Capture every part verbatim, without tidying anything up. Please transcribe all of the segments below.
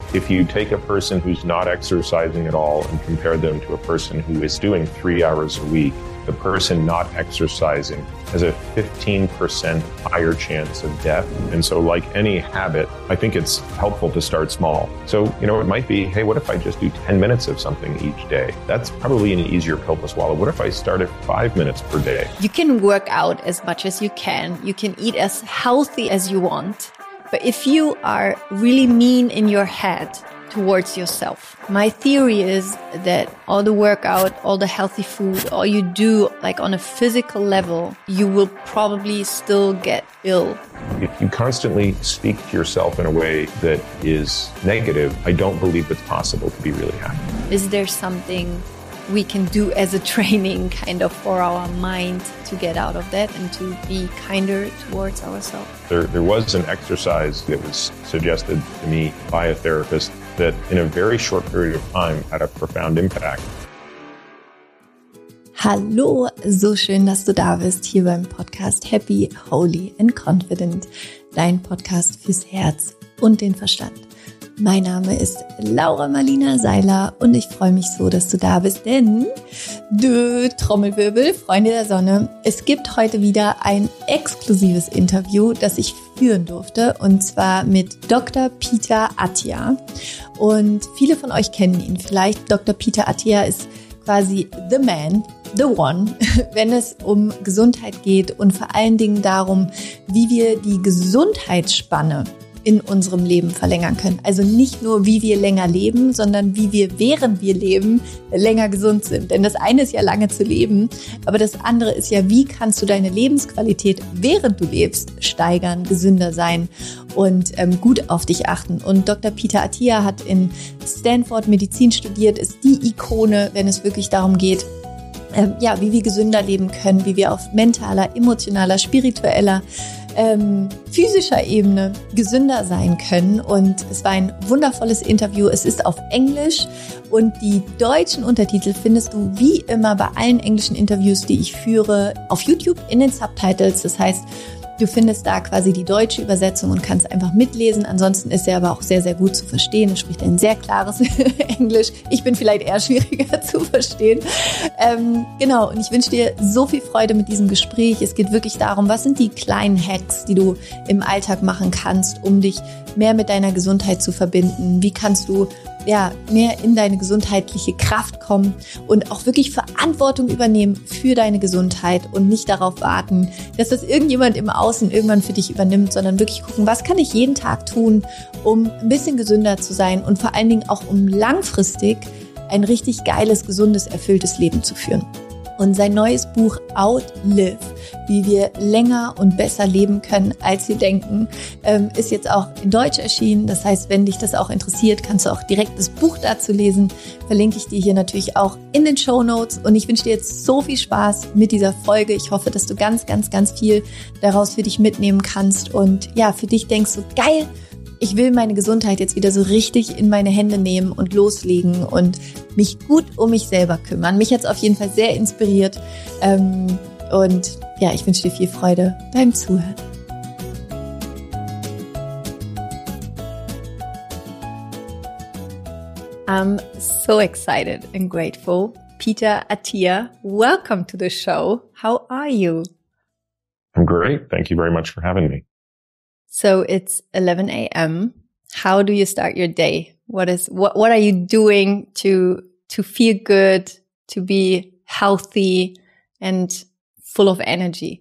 If you take a person who's not exercising at all and compare them to a person who is doing three hours a week, the person not exercising has a fifteen percent higher chance of death. And so like any habit, I think it's helpful to start small. So, you know, it might be, hey, what if I just do ten minutes of something each day? That's probably an easier pill to swallow. What if I start at five minutes per day? You can work out as much as you can. You can eat as healthy as you want. But if you are really mean in your head towards yourself, my theory is that all the workout, all the healthy food, all you do like on a physical level, you will probably still get ill. If you constantly speak to yourself in a way that is negative, I don't believe it's possible to be really happy. Is there something we can do as a training kind of for our mind to get out of that and to be kinder towards ourselves? There, there was an exercise that was suggested to me by a therapist that in a very short period of time had a profound impact. Hallo, so schön, dass du da bist hier beim Podcast Happy, Holy and Confident, dein Podcast fürs Herz und den Verstand. Mein Name ist Laura Marlina Seiler und ich freue mich so, dass du da bist, denn du Trommelwirbel, Freunde der Sonne, es gibt heute wieder ein exklusives Interview, das ich führen durfte, und zwar mit Doktor Peter Attia. Und viele von euch kennen ihn vielleicht. Doktor Peter Attia ist quasi the man, the one, wenn es um Gesundheit geht und vor allen Dingen darum, wie wir die Gesundheitsspanne in unserem Leben verlängern können. Also nicht nur, wie wir länger leben, sondern wie wir, während wir leben, länger gesund sind. Denn das eine ist ja lange zu leben, aber das andere ist ja, wie kannst du deine Lebensqualität, während du lebst, steigern, gesünder sein und ähm, gut auf dich achten. Und Doktor Peter Attia hat in Stanford Medizin studiert, ist die Ikone, wenn es wirklich darum geht, ähm, ja, wie wir gesünder leben können, wie wir auf mentaler, emotionaler, spiritueller, Ähm, physischer Ebene gesünder sein können. Und es war ein wundervolles Interview. Es ist auf Englisch und die deutschen Untertitel findest du wie immer bei allen englischen Interviews, die ich führe, auf YouTube in den Subtitles. Das heißt, du findest da quasi die deutsche Übersetzung und kannst einfach mitlesen. Ansonsten ist er aber auch sehr, sehr gut zu verstehen. Er spricht ein sehr klares Englisch. Ich bin vielleicht eher schwieriger zu verstehen. Ähm, genau, und ich wünsche dir so viel Freude mit diesem Gespräch. Es geht wirklich darum, was sind die kleinen Hacks, die du im Alltag machen kannst, um dich mehr mit deiner Gesundheit zu verbinden? Wie kannst du ja, mehr in deine gesundheitliche Kraft kommen und auch wirklich Verantwortung übernehmen für deine Gesundheit und nicht darauf warten, dass das irgendjemand im Außen irgendwann für dich übernimmt, sondern wirklich gucken, was kann ich jeden Tag tun, um ein bisschen gesünder zu sein und vor allen Dingen auch um langfristig ein richtig geiles, gesundes, erfülltes Leben zu führen. Und sein neues Buch Outlive, wie wir länger und besser leben können, als wir denken, ist jetzt auch in Deutsch erschienen. Das heißt, wenn dich das auch interessiert, kannst du auch direkt das Buch dazu lesen. Verlinke ich dir hier natürlich auch in den Shownotes. Und ich wünsche dir jetzt so viel Spaß mit dieser Folge. Ich hoffe, dass du ganz, ganz, ganz viel daraus für dich mitnehmen kannst. Und ja, für dich denkst du, geil, ich will meine Gesundheit jetzt wieder so richtig in meine Hände nehmen und loslegen und mich gut um mich selber kümmern. Mich hat es auf jeden Fall sehr inspiriert. Ähm, und ja, ich wünsche dir viel Freude beim Zuhören. I'm so excited and grateful. Peter Attia, welcome to the show. How are you? I'm great. Thank you very much for having me. So it's eleven a.m. How do you start your day? What is what what are you doing to to feel good, to be healthy and full of energy?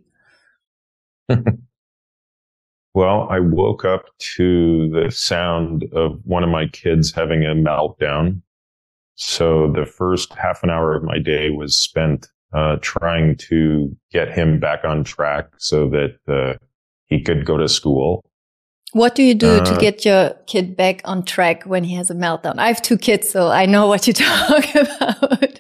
Well, I woke up to the sound of one of my kids having a meltdown. So the first half an hour of my day was spent uh trying to get him back on track so that uh he could go to school. What do you do uh, to get your kid back on track when he has a meltdown? I have two kids, so I know what you talk about.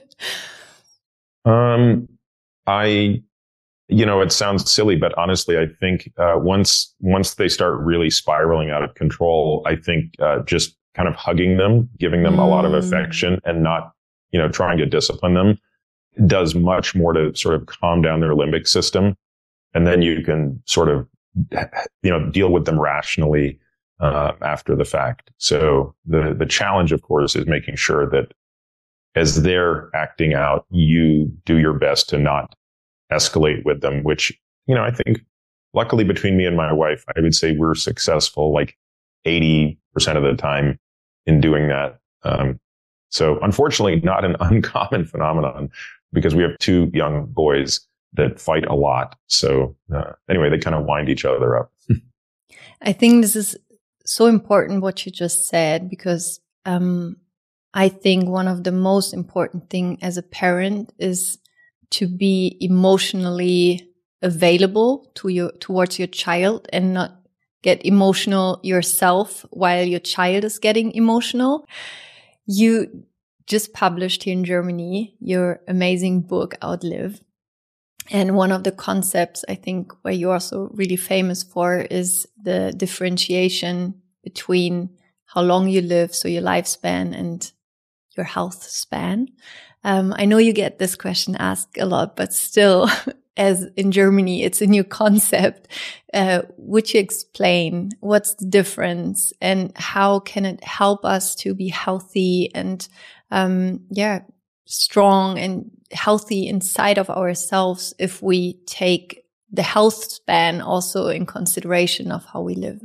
Um, I, you know, it sounds silly, but honestly, I think uh, once once they start really spiraling out of control, I think uh, just kind of hugging them, giving them mm. a lot of affection, and not, you know, trying to discipline them, does much more to sort of calm down their limbic system, and then you can sort of, you know, deal with them rationally uh, after the fact. So the, the challenge, of course, is making sure that as they're acting out, you do your best to not escalate with them, which, you know, I think luckily between me and my wife, I would say we're successful like eighty percent of the time in doing that. Um, so unfortunately, not an uncommon phenomenon because we have two young boys that fight a lot. So uh, anyway, they kind of wind each other up. I think this is so important what you just said, because um, I think one of the most important thing as a parent is to be emotionally available to your towards your child and not get emotional yourself while your child is getting emotional. You just published here in Germany your amazing book, Outlive. And one of the concepts I think where you're also really famous for is the differentiation between how long you live, so your lifespan, and your health span. Um, I know you get this question asked a lot, but still, as in Germany, it's a new concept. Uh, would you explain what's the difference and how can it help us to be healthy and, um, yeah, strong and healthy inside of ourselves if we take the health span also in consideration of how we live?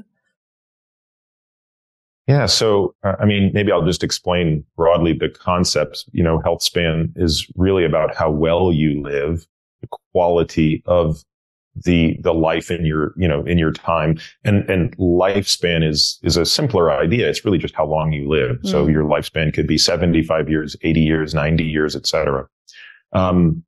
Yeah. So, uh, I mean, maybe I'll just explain broadly the concepts. You know, health span is really about how well you live, the quality of the, the life in your, you know, in your time. And, and lifespan is, is a simpler idea. It's really just how long you live. Mm. So your lifespan could be seventy-five years, eighty years, ninety years, et cetera. Um,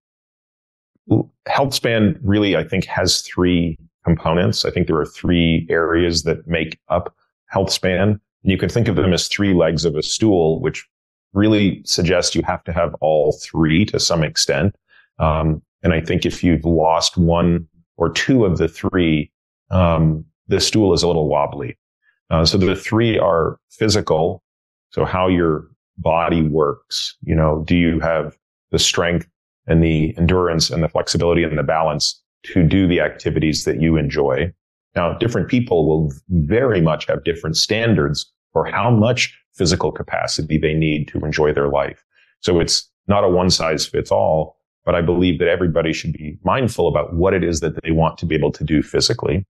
health span really, I think, has three components. I think there are three areas that make up health span. You can think of them as three legs of a stool, which really suggests you have to have all three to some extent. Um, and I think if you've lost one or two of the three, um, the stool is a little wobbly. Uh, so the three are physical. So how your body works, you know, do you have the strength and the endurance and the flexibility and the balance to do the activities that you enjoy? Now, different people will very much have different standards for how much physical capacity they need to enjoy their life. So it's not a one size fits all, but I believe that everybody should be mindful about what it is that they want to be able to do physically.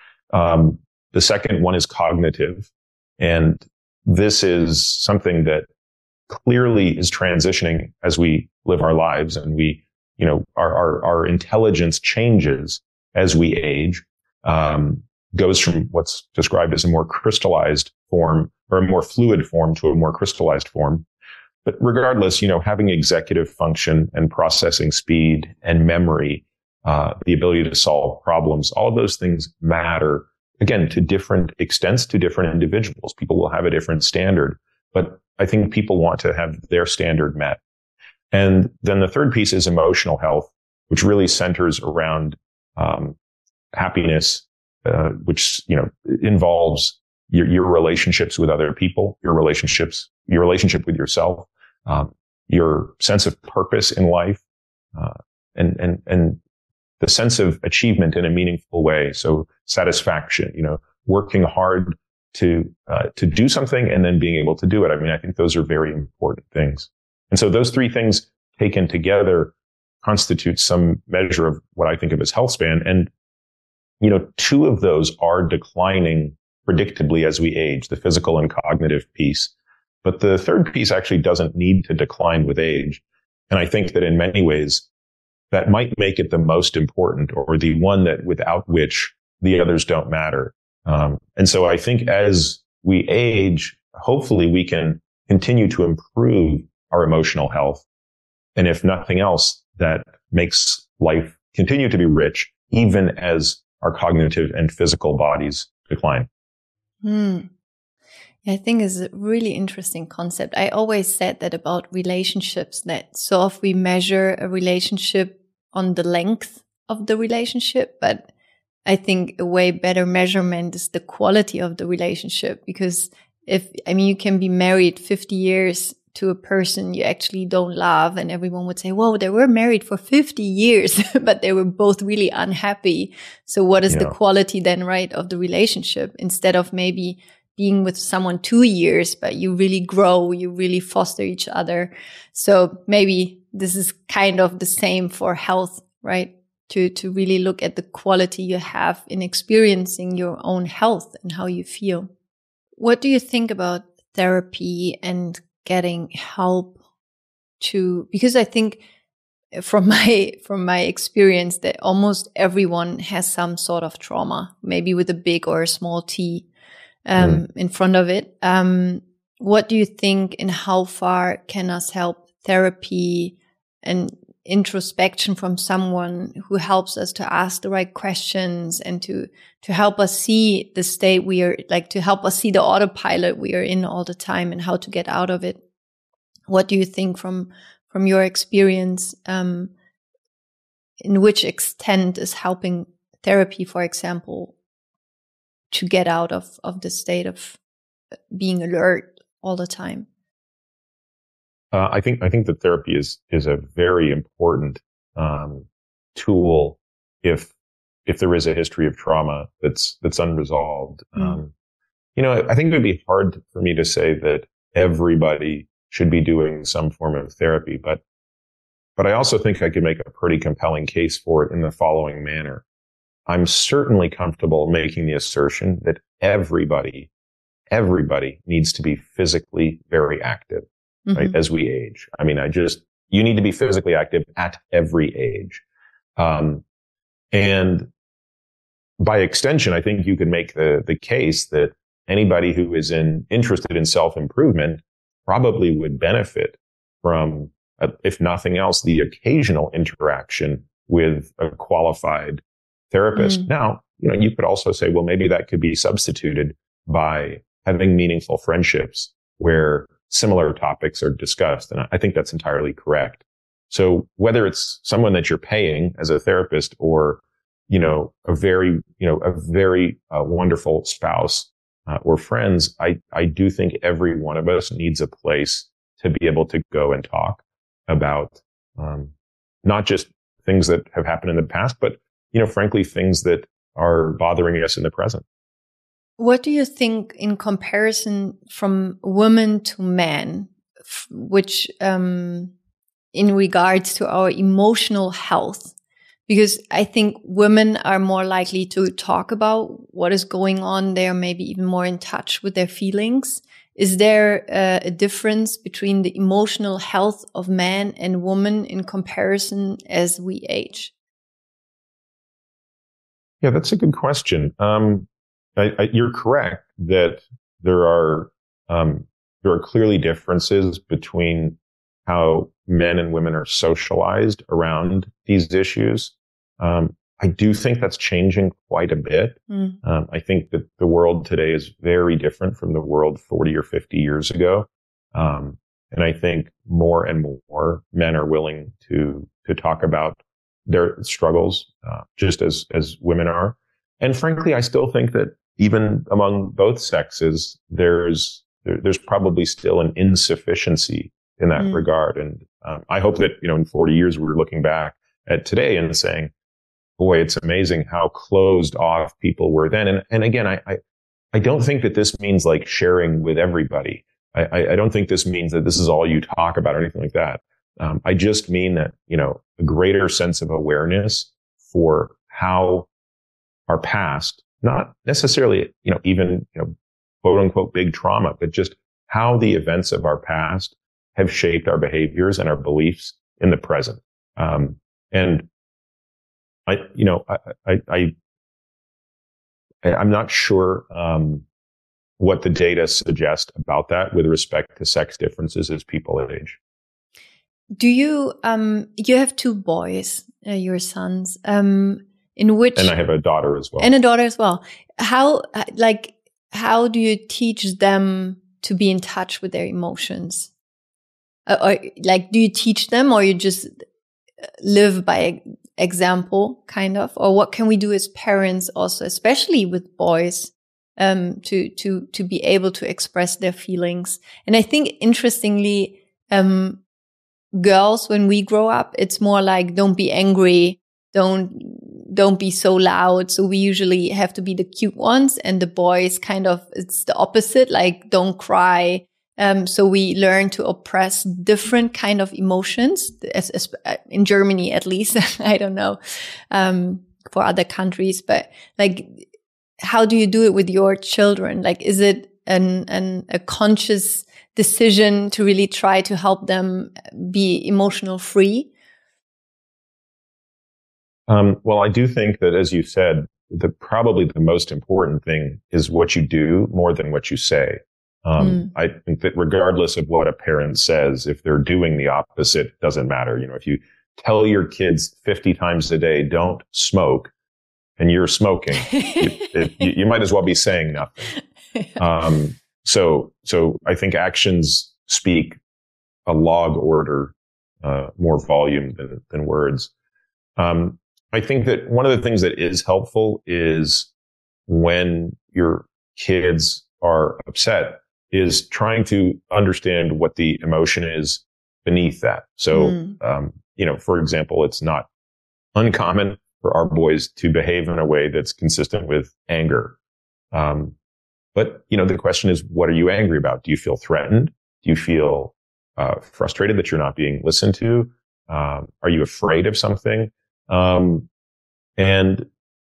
Um, the second one is cognitive. And this is something that clearly is transitioning as we live our lives, and we, you know, our, our, our intelligence changes as we age. Um, goes from what's described as a more crystallized form or a more fluid form to a more crystallized form. But regardless, you know, having executive function and processing speed and memory, uh, the ability to solve problems, all of those things matter, again, to different extents, to different individuals. People will have a different standard, but I think people want to have their standard met. And then the third piece is emotional health, which really centers around, um, happiness, uh, which, you know, involves your, your relationships with other people, your relationships, your relationship with yourself, um, your sense of purpose in life, uh, and, and, and the sense of achievement in a meaningful way. So satisfaction, you know, working hard to, uh, to do something and then being able to do it. I mean, I think those are very important things. And so those three things taken together constitute some measure of what I think of as health span. And you know, two of those are declining predictably as we age, the physical and cognitive piece. But the third piece actually doesn't need to decline with age. And I think that in many ways, that might make it the most important, or the one that without which the others don't matter. Um, and so I think as we age, hopefully we can continue to improve our emotional health. And if nothing else, that makes life continue to be rich, even as our cognitive and physical bodies decline. Hmm. Yeah, I think it's a really interesting concept. I always said that about relationships, that so if we measure a relationship on the length of the relationship, but I think a way better measurement is the quality of the relationship. Because if, I mean, you can be married fifty years to a person you actually don't love, and everyone would say, whoa, they were married for fifty years, but they were both really unhappy. So what is yeah. the quality then, right, of the relationship? Instead of maybe being with someone two years, but you really grow, you really foster each other. So maybe this is kind of the same for health, right? To, to really look at the quality you have in experiencing your own health and how you feel. What do you think about therapy and getting help to, because I think from my, from my experience that almost everyone has some sort of trauma, maybe with a big or a small T, um, mm. in front of it. Um, what do you think, and how far can us help therapy and introspection from someone who helps us to ask the right questions and to, to help us see the state we are, like to help us see the autopilot we are in all the time and how to get out of it? What do you think from, from your experience, um, in which extent is helping therapy, for example, to get out of, of the state of being alert all the time? Uh, I think, I think that therapy is, is a very important, um, tool if, if there is a history of trauma that's, that's unresolved. Mm. Um, you know, I think it would be hard for me to say that everybody should be doing some form of therapy, but, but I also think I could make a pretty compelling case for it in the following manner. I'm certainly comfortable making the assertion that everybody, everybody needs to be physically very active. Mm-hmm. Right, as we age. I mean, I just, you need to be physically active at every age. Um, and by extension, I think you could make the, the case that anybody who is in, interested in self-improvement probably would benefit from, uh, if nothing else, the occasional interaction with a qualified therapist. Mm. Now, you know, you could also say, well, maybe that could be substituted by having meaningful friendships where similar topics are discussed. And I think that's entirely correct. So whether it's someone that you're paying as a therapist or, you know, a very, you know, a very uh, wonderful spouse uh, or friends, I, I do think every one of us needs a place to be able to go and talk about, um, not just things that have happened in the past, but, you know, frankly, things that are bothering us in the present. What do you think in comparison from women to men, which, um, in regards to our emotional health? Because I think women are more likely to talk about what is going on. They're maybe even more in touch with their feelings. Is there uh, a difference between the emotional health of man and woman in comparison as we age? Yeah, that's a good question. Um, I, I, you're correct that there are um, there are clearly differences between how men and women are socialized around these issues. Um, I do think that's changing quite a bit. Mm. Um, I think that the world today is very different from the world forty or fifty years ago, um, and I think more and more men are willing to to talk about their struggles, uh, just as as women are. And frankly, I still think that even among both sexes, there's there, there's probably still an insufficiency in that mm. regard. And um, I hope that, you know, in forty years, we're looking back at today and saying, boy, it's amazing how closed off people were then. And and again, I I, I don't think that this means like sharing with everybody. I, I, I don't think this means that this is all you talk about or anything like that. Um, I just mean that, you know, a greater sense of awareness for how our past, not necessarily, you know, even, you know, quote unquote big trauma, but just how the events of our past have shaped our behaviors and our beliefs in the present. Um, and I, you know, I, I, I, I'm not sure, um, what the data suggest about that with respect to sex differences as people age. Do you, um, you have two boys, uh, your sons, um, in which, and I have a daughter as well. And a daughter as well. How, like, how do you teach them to be in touch with their emotions? Uh, or like, do you teach them, or you just live by example, kind of? Or what can we do as parents also, especially with boys, um, to, to, to be able to express their feelings? And I think interestingly, um, girls, when we grow up, it's more like, don't be angry. Don't, don't be so loud. So we usually have to be the cute ones, and the boys kind of, it's the opposite, like don't cry. Um, so we learn to oppress different kind of emotions, as, as, in Germany at least. I don't know um, for other countries, but like, how do you do it with your children? Like, is it an, an a conscious decision to really try to help them be emotional free? Um, well, I do think that, as you said, the probably the most important thing is what you do more than what you say. Um, mm. I think that regardless of what a parent says, if they're doing the opposite, it doesn't matter. You know, if you tell your kids fifty times a day, don't smoke, and you're smoking, you, it, you, you might as well be saying nothing. Um, so, so I think actions speak a log order, uh, more volume than, than words. Um, I think that one of the things that is helpful is when your kids are upset is trying to understand what the emotion is beneath that. So, mm. um, you know, for example, it's not uncommon for our boys to behave in a way that's consistent with anger. Um, but, you know, the question is, what are you angry about? Do you feel threatened? Do you feel uh, frustrated that you're not being listened to? Um, are you afraid of something? Um, and,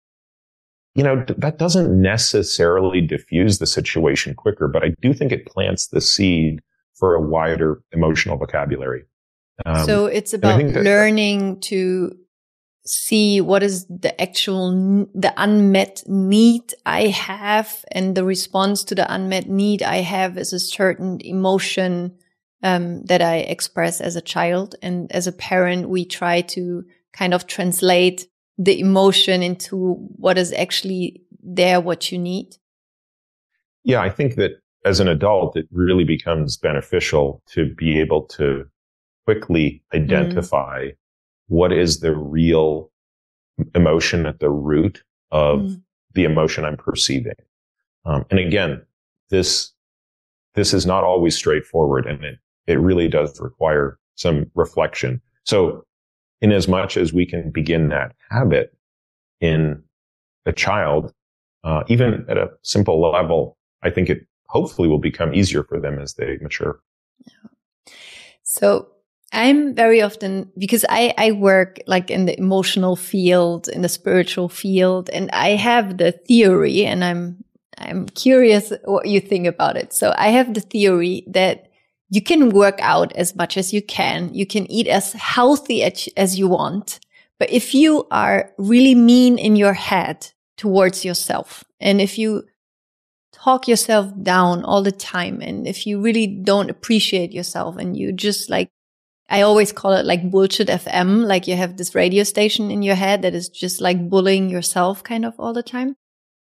you know, that doesn't necessarily diffuse the situation quicker, but I do think it plants the seed for a wider emotional vocabulary. Um, so it's about that, learning to see what is the actual, the unmet need I have, and the response to the unmet need I have is a certain emotion um, that I express as a child. And as a parent, we try to kind of translate the emotion into what is actually there, what you need. Yeah, I think that as an adult, it really becomes beneficial to be able to quickly identify mm. what is the real emotion at the root of mm. the emotion I'm perceiving. Um, and again, this, this is not always straightforward, and it, it really does require some reflection. So, in as much as we can begin that habit in a child, uh, even at a simple level, I think it hopefully will become easier for them as they mature. Yeah. So I'm very often, because I, I work like in the emotional field, in the spiritual field, and I have the theory, and I'm, I'm curious what you think about it. So I have the theory that you can work out as much as you can. You can eat as healthy as, as you want. But if you are really mean in your head towards yourself, and if you talk yourself down all the time, and if you really don't appreciate yourself, and you just like, I always call it like bullshit F M, like you have this radio station in your head that is just like bullying yourself kind of all the time.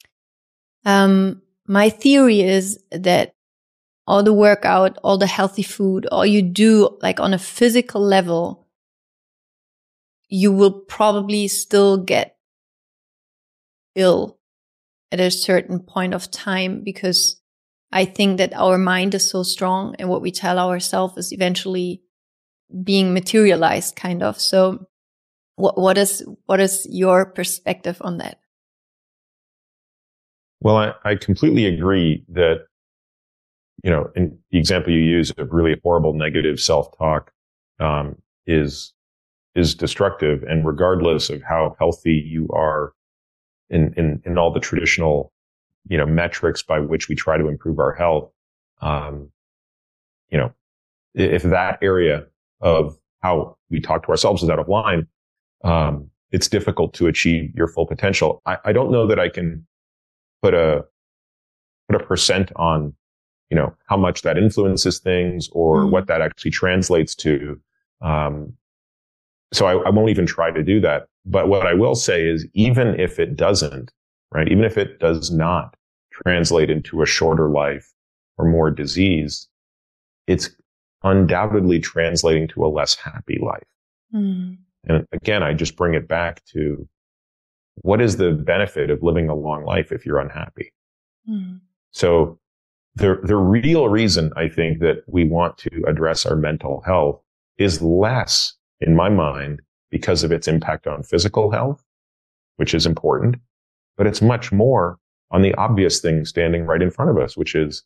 Um, my theory is that all the workout, all the healthy food, all you do like on a physical level, you will probably still get ill at a certain point of time, because I think that our mind is so strong, and what we tell ourselves is eventually being materialized kind of. So what, what is, what is your perspective on that? Well, I, I completely agree that, you know, in the example you use of really horrible negative self-talk, um, is, is destructive. And regardless of how healthy you are in, in, in all the traditional, you know, metrics by which we try to improve our health, um, you know, if that area of how we talk to ourselves is out of line, um, it's difficult to achieve your full potential. I, I don't know that I can put a, put a percent on, you know, how much that influences things, or mm. what that actually translates to. Um, so I, I won't even try to do that. But what I will say is, even if it doesn't, right, even if it does not translate into a shorter life or more disease, it's undoubtedly translating to a less happy life. Mm. And again, I just bring it back to, what is the benefit of living a long life if you're unhappy? Mm. So the, the real reason I think that we want to address our mental health is less, in my mind, because of its impact on physical health, which is important, but it's much more on the obvious thing standing right in front of us, which is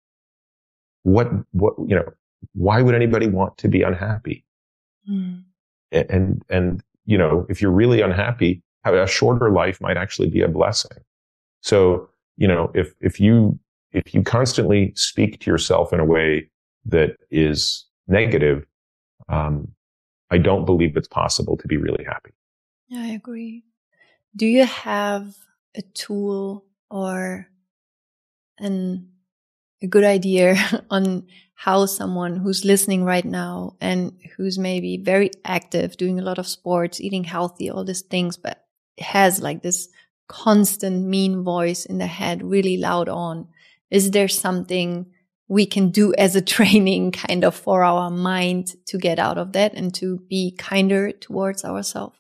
what, what, you know, why would anybody want to be unhappy? Mm. And, and, you know, if you're really unhappy, a shorter life might actually be a blessing. So, you know, if, if you, if you constantly speak to yourself in a way that is negative, um, I don't believe it's possible to be really happy. Yeah, I agree. Do you have a tool or an, a good idea on how someone who's listening right now and who's maybe very active, doing a lot of sports, eating healthy, all these things, but has like this constant mean voice in the head, really loud on? Is there something we can do as a training kind of for our mind to get out of that and to be kinder towards ourselves?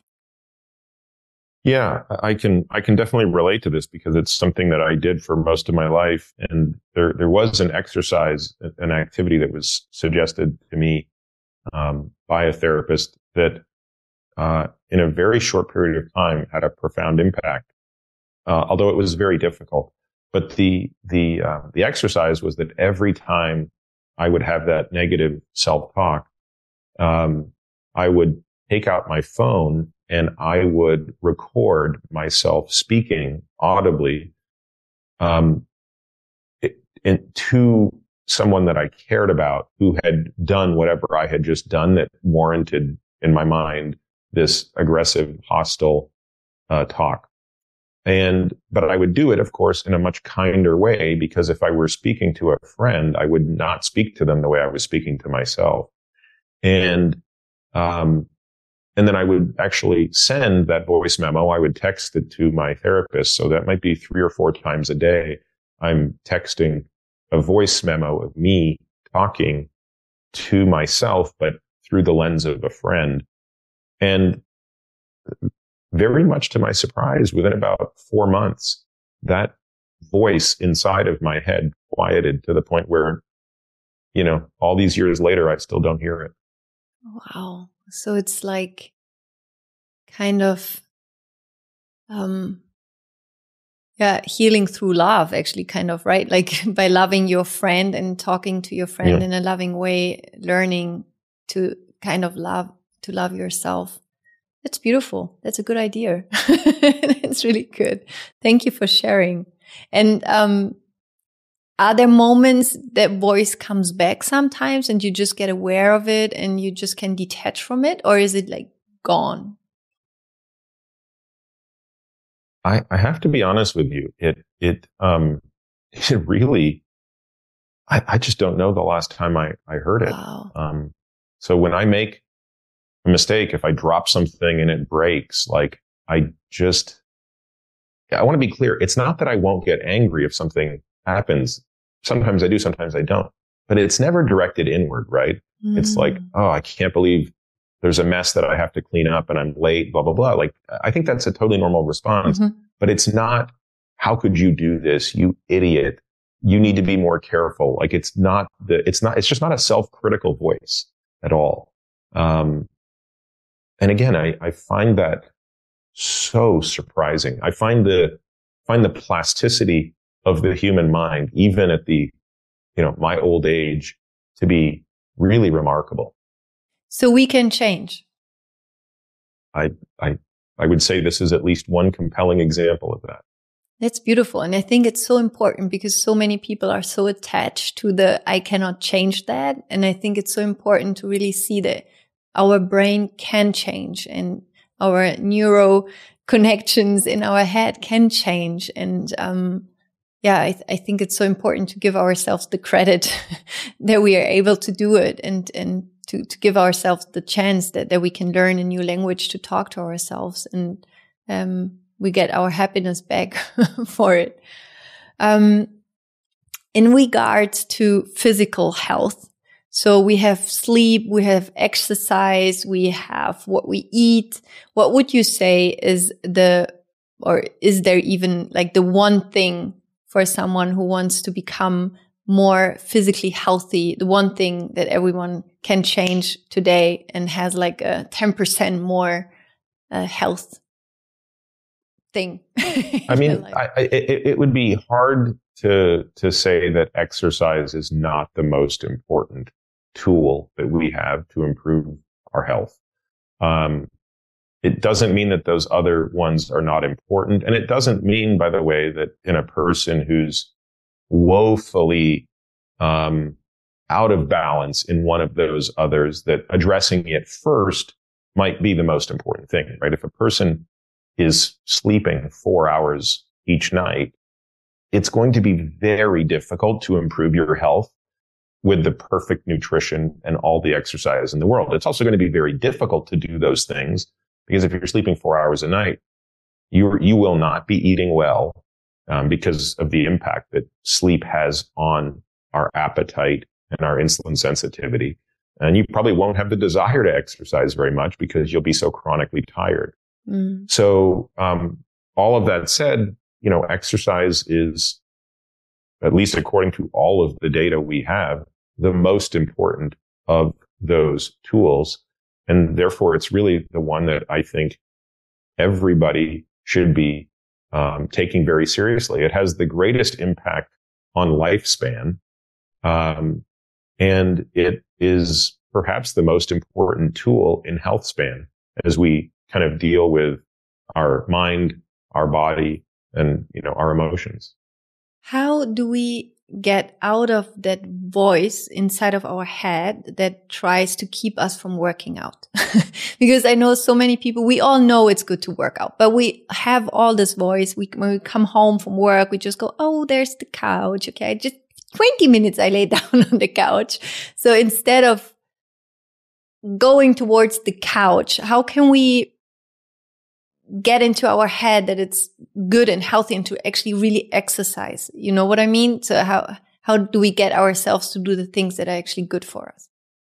Yeah, I can, I can definitely relate to this because it's something that I did for most of my life. And there, there was an exercise, an activity that was suggested to me, um, by a therapist that, uh, in a very short period of time had a profound impact. Uh, although it was very difficult, but the, the, uh, the exercise was that every time I would have that negative self-talk, um, I would take out my phone and I would record myself speaking audibly, um, it, it, to someone that I cared about who had done whatever I had just done that warranted in my mind this aggressive, hostile, uh, talk. And, but I would do it, of course, in a much kinder way, because if I were speaking to a friend, I would not speak to them the way I was speaking to myself. And, um, and then I would actually send that voice memo. I would text it to my therapist. So that might be three or four times a day. I'm texting a voice memo of me talking to myself, but through the lens of a friend. And very much to my surprise, within about four months, that voice inside of my head quieted to the point where, you know, all these years later, I still don't hear it. Wow. So it's like kind of, um, yeah, healing through love, actually, kind of, right? Like by loving your friend and talking to your friend yeah. in a loving way, learning to kind of love, to love yourself. That's beautiful. That's a good idea. It's really good. Thank you for sharing. And, um, are there moments that voice comes back sometimes and you just get aware of it and you just can detach from it? Or is it like gone? I, I have to be honest with you. It, it, um, it really, I, I just don't know the last time I, I heard it. Wow. Um, so when I make a mistake, if I drop something and it breaks, like I just, I want to be clear. It's not that I won't get angry if something happens. Sometimes I do, sometimes I don't, but it's never directed inward, right? Mm. It's like, oh, I can't believe there's a mess that I have to clean up and I'm late, blah, blah, blah. Like, I think that's a totally normal response, mm-hmm. but it's not, how could you do this? You idiot. You need to be more careful. Like, it's not the, it's not, it's just not a self-critical voice at all. Um, and again, I, I find that so surprising. I find the, find the plasticity of the human mind, even at the, you know, my old age, to be really remarkable. So we can change. I, I, I would say this is at least one compelling example of that. That's beautiful. And I think it's so important because so many people are so attached to the, I cannot change that. And I think it's so important to really see that our brain can change and our neuro connections in our head can change. And, um, yeah, I, th- I think it's so important to give ourselves the credit that we are able to do it and, and to, to give ourselves the chance that, that we can learn a new language to talk to ourselves and, um, we get our happiness back for it. Um, in regards to physical health, so we have sleep, we have exercise, we have what we eat. What would you say is the, or is there even like the one thing for someone who wants to become more physically healthy, the one thing that everyone can change today and has like a ten percent more uh, health? thing. I mean, I, it, it would be hard to to say that exercise is not the most important tool that we have to improve our health. Um, it doesn't mean that those other ones are not important. And it doesn't mean, by the way, that in a person who's woefully um, out of balance in one of those others, that addressing it first might be the most important thing, right? If a person is sleeping four hours each night, it's going to be very difficult to improve your health with the perfect nutrition and all the exercise in the world. It's also going to be very difficult to do those things because if you're sleeping four hours a night, you you will not be eating well um, because of the impact that sleep has on our appetite and our insulin sensitivity. And you probably won't have the desire to exercise very much because you'll be so chronically tired. Mm. So um, all of that said, you know, exercise is, at least according to all of the data we have, the most important of those tools. And therefore, it's really the one that I think everybody should be um, taking very seriously. It has the greatest impact on lifespan. Um, and it is perhaps the most important tool in health span as we kind of deal with our mind, our body, and, you know, our emotions. How do we get out of that voice inside of our head that tries to keep us from working out? Because I know so many people, we all know it's good to work out, but we have all this voice. We, when we come home from work, we just go, oh, there's the couch. Okay. Just twenty minutes I lay down on the couch. So instead of going towards the couch, how can we get into our head that it's good and healthy and to actually really exercise? You know what I mean? So how, how do we get ourselves to do the things that are actually good for us?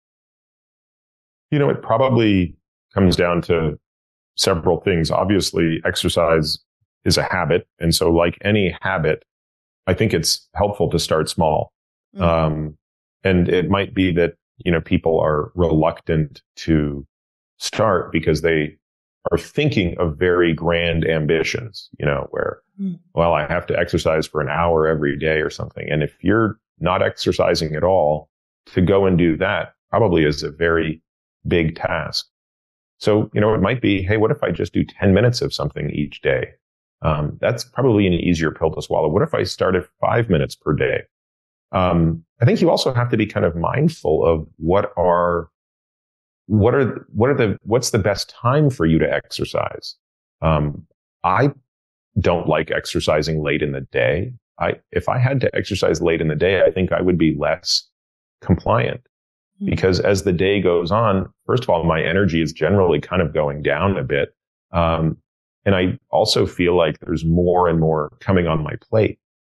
You know, it probably comes down to several things. Obviously, exercise is a habit. And so like any habit, I think it's helpful to start small. Mm-hmm. Um, and it might be that, you know, people are reluctant to start because they are thinking of very grand ambitions, you know, where, mm. well, I have to exercise for an hour every day or something. And if you're not exercising at all, to go and do that probably is a very big task. So, you know, it might be, hey, what if I just do ten minutes of something each day? Um, that's probably an easier pill to swallow. What if I started five minutes per day? Um, I think you also have to be kind of mindful of what are What are, what are the, what's the best time for you to exercise? Um, I don't like exercising late in the day. I, if I had to exercise late in the day, I think I would be less compliant mm-hmm. because as the day goes on, first of all, my energy is generally kind of going down a bit. Um, and I also feel like there's more and more coming on my plate.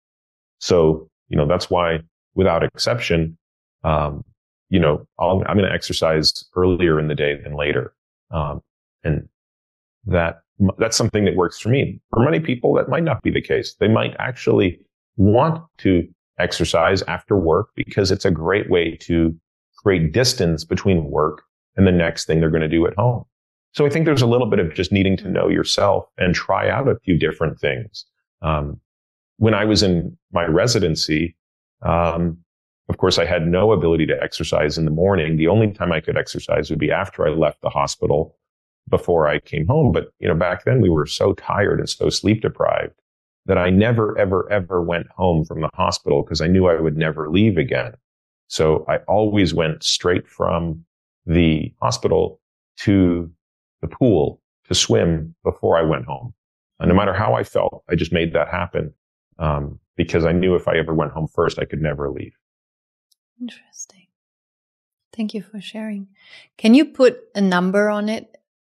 So, you know, that's why without exception, um, you know, I'll, I'm going to exercise earlier in the day than later. Um, and that, that's something that works for me. For many people, that might not be the case. They might actually want to exercise after work because it's a great way to create distance between work and the next thing they're going to do at home. So I think there's a little bit of just needing to know yourself and try out a few different things. Um, when I was in my residency, um, of course, I had no ability to exercise in the morning. The only time I could exercise would be after I left the hospital before I came home. But, you know, back then we were so tired and so sleep deprived that I never, ever, ever went home from the hospital because I knew I would never leave again. So I always went straight from the hospital to the pool to swim before I went home. And no matter how I felt, I just made that happen um, because I knew if I ever went home first, I could never leave. Interesting. Thank you for sharing. Can you put a number on it?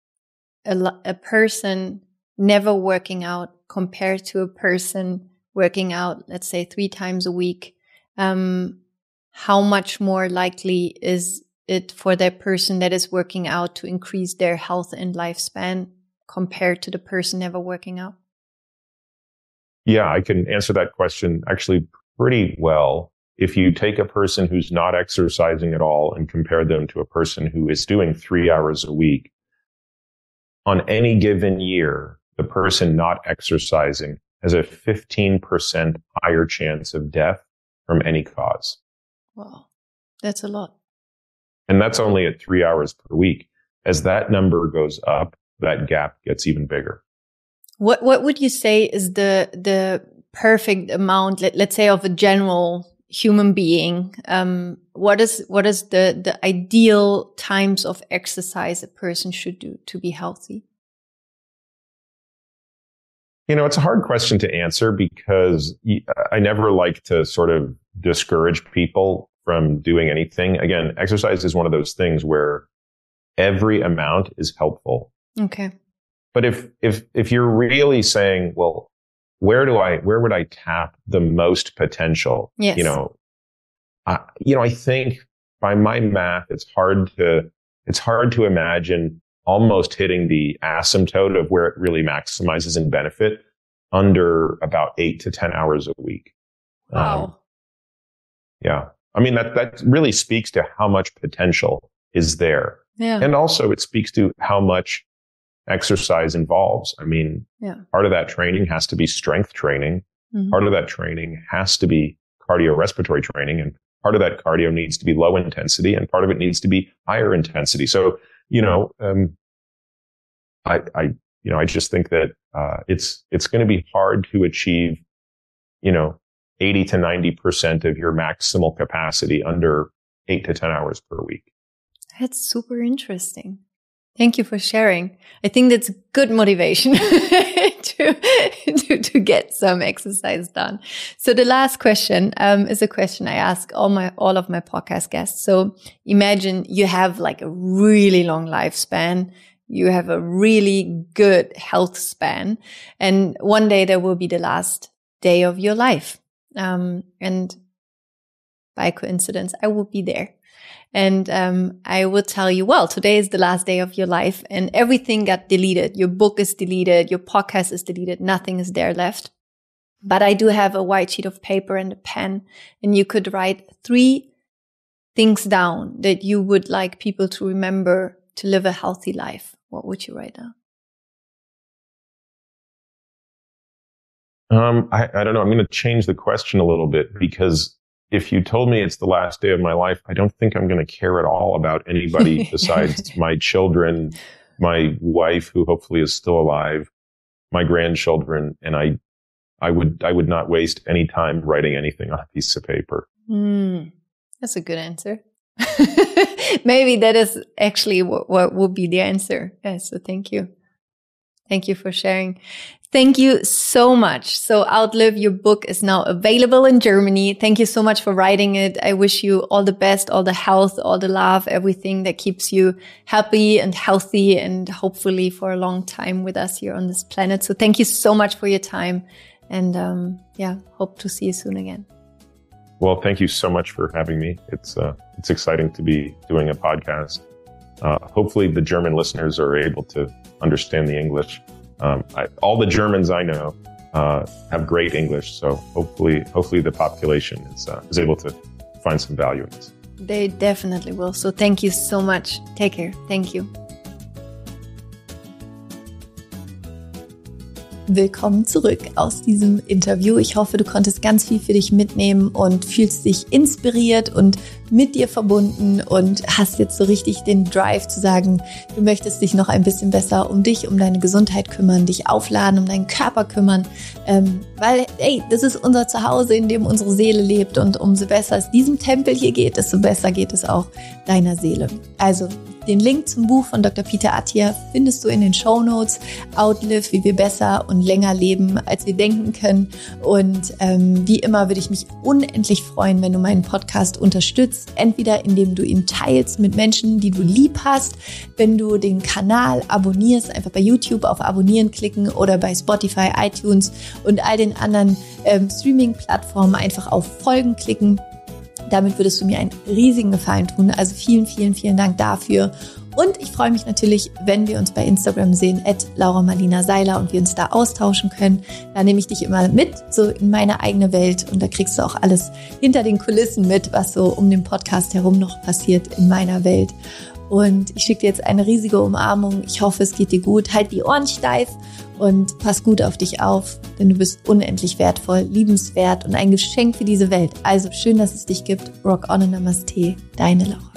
A, a person never working out compared to a person working out, let's say three times a week. Um, how much more likely is it for that person that is working out to increase their health and lifespan compared to the person never working out? Yeah, I can answer that question actually pretty well. If you take a person who's not exercising at all and compare them to a person who is doing three hours a week, on any given year, the person not exercising has a fifteen percent higher chance of death from any cause. Wow, that's a lot. And that's only at three hours per week. As that number goes up, that gap gets even bigger. What what would you say is the the perfect amount, let, let's say, of a general human being? Um, what is what is the the ideal times of exercise a person should do to be healthy? You know, it's a hard question to answer because I never like to sort of discourage people from doing anything. Again, exercise is one of those things where every amount is helpful. Okay. But if if if you're really saying, well, where do I where would I tap the most potential? Yes. You know, I, you know, I think by my math, it's hard to it's hard to imagine almost hitting the asymptote of where it really maximizes in benefit under about eight to ten hours a week. Wow. Um, yeah. I mean, that, that really speaks to how much potential is there. Yeah. And also it speaks to how much exercise involves. I mean, yeah. part of that training has to be strength training. Mm-hmm. Part of that training has to be cardiorespiratory training. And part of that cardio needs to be low intensity and part of it needs to be higher intensity. So, you know, um, I, I, you know, I just think that, uh, it's, it's going to be hard to achieve, you know, eighty to ninety percent of your maximal capacity under eight to ten hours per week. That's super interesting. Thank you for sharing. I think that's good motivation to, to, to get some exercise done. So the last question, um, is a question I ask all my, all of my podcast guests. So imagine you have like a really long lifespan. You have a really good health span. And one day there will be the last day of your life. Um, and by coincidence, I will be there. And um, I will tell you, well, today is the last day of your life and everything got deleted. Your book is deleted. Your podcast is deleted. Nothing is there left. But I do have a white sheet of paper and a pen. And you could write three things down that you would like people to remember to live a healthy life. What would you write down? Um, I, I don't know. I'm going to change the question a little bit because if you told me it's the last day of my life, I don't think I'm going to care at all about anybody besides my children, my wife, who hopefully is still alive, my grandchildren, and I, I would, I would not waste any time writing anything on a piece of paper. Mm, that's a good answer. Maybe that is actually what, what would be the answer. Yeah, so thank you. Thank you for sharing. Thank you so much. So Outlive, your book is now available in Germany. Thank you so much for writing it. I wish you all the best, all the health, all the love, everything that keeps you happy and healthy and hopefully for a long time with us here on this planet. So thank you so much for your time. And um, yeah, hope to see you soon again. Well, thank you so much for having me. It's uh, it's exciting to be doing a podcast. Uh, hopefully the German listeners are able to understand the English. Um, I, all the Germans I know uh, have great English, so hopefully, hopefully the population is uh, is able to find some value in this. They definitely will. So thank you so much. Take care. Thank you. Willkommen zurück aus diesem Interview. Ich hoffe, du konntest ganz viel für dich mitnehmen und fühlst dich inspiriert und mit dir verbunden und hast jetzt so richtig den Drive zu sagen, du möchtest dich noch ein bisschen besser um dich, um deine Gesundheit kümmern, dich aufladen, um deinen Körper kümmern, ähm, weil, ey, das ist unser Zuhause, in dem unsere Seele lebt und umso besser es diesem Tempel hier geht, desto besser geht es auch deiner Seele. Also, den Link zum Buch von Doktor Peter Attia findest du in den Shownotes. Outlive, wie wir besser und länger leben, als wir denken können. Und ähm, wie immer würde ich mich unendlich freuen, wenn du meinen Podcast unterstützt. Entweder indem du ihn teilst mit Menschen, die du lieb hast, wenn du den Kanal abonnierst, einfach bei YouTube auf Abonnieren klicken oder bei Spotify, iTunes und all den anderen ähm, Streaming-Plattformen einfach auf Folgen klicken. Damit würdest du mir einen riesigen Gefallen tun. Also vielen, vielen, vielen Dank dafür. Und ich freue mich natürlich, wenn wir uns bei Instagram sehen, at Laura Marlina Seiler, und wir uns da austauschen können. Da nehme ich dich immer mit, so in meine eigene Welt. Und da kriegst du auch alles hinter den Kulissen mit, was so um den Podcast herum noch passiert in meiner Welt. Und ich schicke dir jetzt eine riesige Umarmung. Ich hoffe, es geht dir gut. Halt die Ohren steif und pass gut auf dich auf, denn du bist unendlich wertvoll, liebenswert und ein Geschenk für diese Welt. Also schön, dass es dich gibt. Rock on und Namaste, deine Laura.